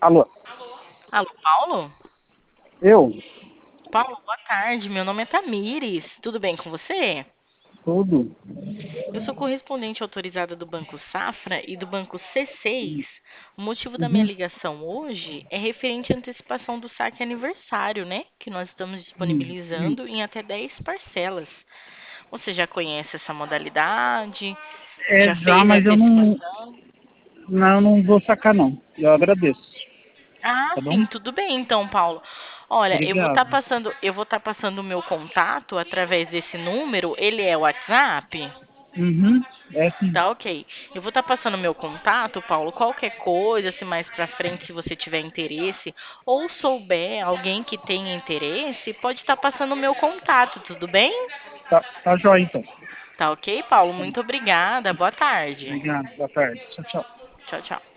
Alô, Alô, Paulo? eu? Paulo, boa tarde. Meu nome é Tamires. Tudo bem com você? Tudo? Eu sou correspondente autorizada do Banco Safra e do Banco C6. O motivo da minha Uhum. ligação hoje é referente à antecipação do saque aniversário, né? Que nós estamos Hum. disponibilizando em até 10 parcelas. Você já conhece essa modalidade? É Já já, fez a mas antecipação? eu não vou sacar não. Eu agradeço, Ah, tá bom? sim, tudo bem então, Paulo. Olha, Obrigado. eu vou estar passando o meu contato através desse número. Ele é o WhatsApp? Uhum. É sim. Tá, ok. Eu vou estar passando o meu contato, Paulo. Qualquer coisa, se mais pra frente, se você tiver interesse ou souber alguém que tenha interesse, pode estar passando o meu contato, tudo bem? Tá jóia então. Tá ok, Paulo? Muito obrigada. Boa tarde. Obrigado. Boa tarde. Tchau, tchau. Tchau, tchau.